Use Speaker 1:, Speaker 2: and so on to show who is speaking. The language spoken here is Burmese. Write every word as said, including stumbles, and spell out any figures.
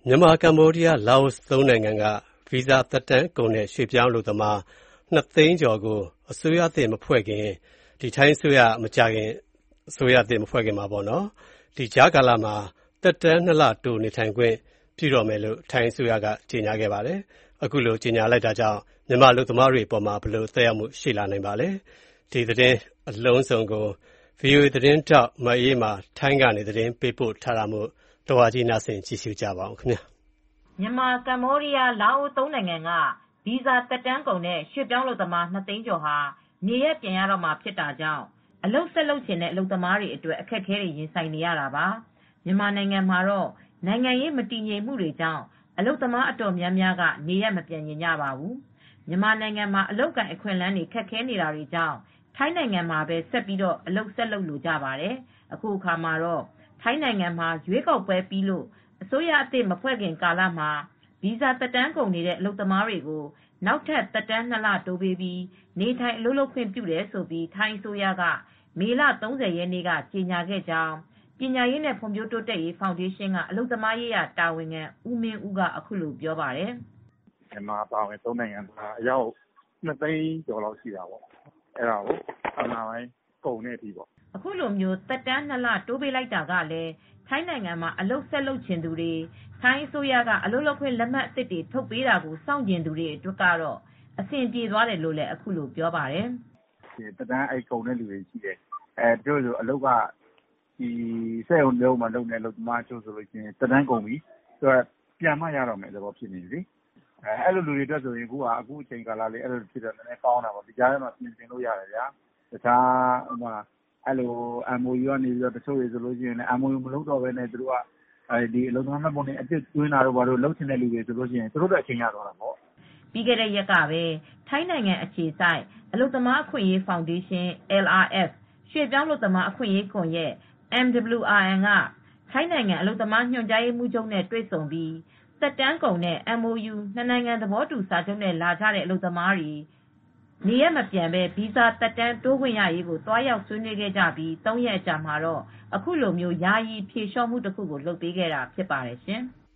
Speaker 1: မြန်မာ၊ ကမ္ဘောဒီးယား၊ လာအိုသုံးနိုင်ငံကဗီဇာသက်တမ်းကုန်တဲ့ရွှေ့ပြောင်းအလုပ်သမားနှစ်သိန်းကျော်ကိုအစိုးရသစ်မဖွဲ့ခင်ထိုင်းအစိုးရမကြာခင်အစိုးရသစ်မဖွဲ့ခင်မှာဒီကြားကာလမှာသက်တမ်းနှစ်လတိုးနေထိုင်ခွင့်ပြုတော့မယ်လို့ထိုင်းအစိုးရကကြေညာခဲ့ပါတယ်။ အခုလိုကြေညာလိုက်တာကြောင့်မြန်မာအလုပ်သမားတွေအပေါ်မှာဘယ်လိုသက်ရောက်မှုရှိလာနိုင်ပါလဲ။ ဒီသတင်းအလုံးစုံကို ဗွီအိုအေသတင်းထောက်မအေးအေးမာထိုင်းကနေသတင်းပေးပို့ထားတာမို့တဝါကြီးနားဆင်ကြည့်ရှုကြပါဦးခင်ဗျာ
Speaker 2: ။ မြန်မာ၊ ကမ္ဘောဒီးယား၊ လာအိုသုံးနိုင်ငံကဗီဇာသက်တမ်းကုန်တဲ့ရွှေ့ပြောင်းအလုပ်သမားနှစ်သိန်းကျော်ဟာနေရပ်ပြန်ရတော့မှာဖြစ်တာကြောင့်အလုပ်ဆက်လုပ်ချင်တဲ့အလုပ်သမားတွေအတွက်အခက်အခဲတွေရင်ဆိုင်နေရတာပါ။ မြန်မာနိုင်ငံမှာတော့နိုင်ငံရေးမတည်ငြိမ်မှုတွေကြောင့်အလုပ်သမားအတော်များများကနေရပ်မပြန်ချင်ကြပါဘူး။ မြန်မာနိုင်ငံမှာအလုပ်အကိုင်အခွင့်အလမ်းတွေခက်ခဲနေတာကြောင့်ထိုင်းနိုင်ငံမှာပဲဆက်ပြီးအလုပ်ဆက်လုပ်လိုကြပါတယ်။ အခုအခါမှာတော့ထိုင်းနိုင်ငံမှာရွေးကောက်ပွဲပြီးလို့အစိုးရသစ်မဖွဲ့ခင်ကာလမှာဗီဇာသက်တမ်းကုန်နေတဲ့အလုပ်သမားတွေကိုနောက်ထပ်သက်တမ်းနှစ်လတိုးပေးပြီးနေထိုင်အလုပ်လုပ်ခွင့်ပြုတယ်လို့ထိုင်းအစိုးရကမေလ ၃၀ ရက်နေ့ကကြေညာခဲ့ကြောင်းပညာရေးနဲ့ဖွံ့ဖြိုးတိုးတက်ရေးဖောင်ဒေးရှင်းကအလုပ်သမားရေးတာဝန်ခံဦးမင်းဦးကအခုလိုပြောပါတယ်
Speaker 3: ။ "မြန်မာအပါအဝင်သုံးနိုင်ငံကအယောက်နှစ်သိန်းကျော်လောက်ရှိတာပေါ့အဲဒါကိုအာဏာပိုင်းကုန်တဲ့အထိပေါ့
Speaker 2: " အခုလိုသက်တမ်းနှစ်လတိုးပေးလိုက်တာကလည်းထိုင်းနိုင်ငံမှာအလုပ်ဆက်လုပ်ချင်သူတွေထိုင်းအစိုးရကအလုပ်လုပ်ခွင့်လက်မှတ်အသစ်တွေထုတ်ပေးတာကိုစောင့်ချင်သူတွေအတွက်ကတော့အဆင်ပြေသွားတယ်လို့လည်းအခုလိုပြောပါတယ်
Speaker 3: ။ "သက်တမ်းကုန်တဲ့သူတွေရှိတယ်တချို့ဆိုအလုပ်ကစက်ရုံတရုံမှာလုပ်နေတဲ့အလုပ်သမားတချို့ဆိုသက်တမ်းကုန်ပြီပြန်မှရတော့မယ့်သဘောဖြစ်နေပြီအဲလိုလူတွေအတွက်ဆိုရင်အခုအချိန်ကာလလေးဖြစ်တော့ကောင်းတာပေါ့ဒီကြားထဲမှာပြင်ဆင်လို့ရတယ်တခြား အမ်အိုယူ ကနေတချို့တွေဆိုရင် အမ်အိုယူမလုပ်တော့ပဲနဲ့အလုပ်သမားမှတ်ပုံတင်အသစ်သွင်းတာတို့လုပ်ချင်တဲ့သူတွေဆိုရင်သူတို့အတွက်အချိန်ရသွားတာပေါ့
Speaker 2: " ပြီးခဲ့တဲ့ရက်ကပဲထိုင်းနိုင်ငံအခြေစိုက်အလုပ်သမားအခွင့်ရေးဖောင်ဒေးရှင်း အယ်လ် အာർ အက်ဖ် ရွှေ့ပြောင်းအလုပ်သမားအခွင့်ရေးကွန်ယက် အမ် ဒဗလျူ အာရ် အန် ကထိုင်းနိုင်ငံအလုပ်သမားညွှန်ကြားရေးမှူးချုပ်နဲ့တွေ့ဆုံပြီးသက်တမ်းကုန်တဲ့ အမ် အို ယူ နှစ်နိုင်ငံသဘောတူစာချုပ်နဲ့လာကြတဲ့အလုပ်သမားတွေနေရပ်မပြန်ပဲဗီဇာသက်တမ်းတိုးခွင့်ရရေးကိုသွားရောက်ဆွေးနွေးခဲ့ကြပြီးသုံးရက်အကြာမှာတော့အခုလိုယာယီဖြေလျော့မှုတခုကိုလုပ်ပေးခဲ့တာဖြစ်ပါတယ်ရှင်။